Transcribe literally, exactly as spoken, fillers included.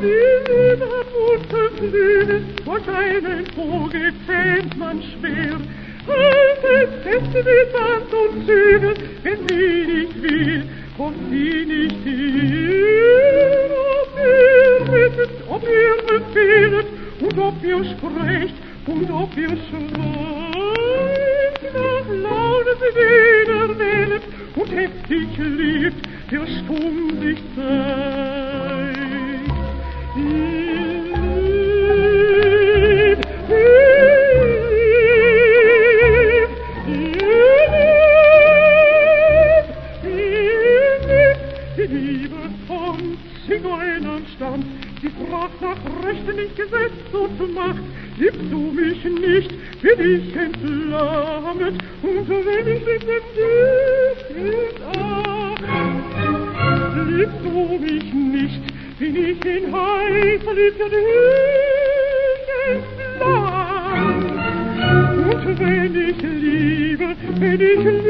die Liebe hat Mut zu flügen, durch einen Vogel zähmt man schwer. Haltet fest wie Sand und Zügel, wenn sie nicht will, kommt sie nicht hier. Ob ihr wisset, ob ihr befehlet, und ob ihr sprecht, und ob ihr schweigt, nach Laune sie weder wählet, und heftig liebt, der stumm sich zeigt. Ihr liebt, die Liebe vom Zigeunern stammt, sie fragt nach Rechten, nicht Gesetz und Macht. Liebst du mich nicht, bin ich entflammet, und wenn ich mit dem Gift in Acht. Liebst du mich nicht, bin ich in heißer Liebe dich entflammt, und wenn ich liebe, wenn ich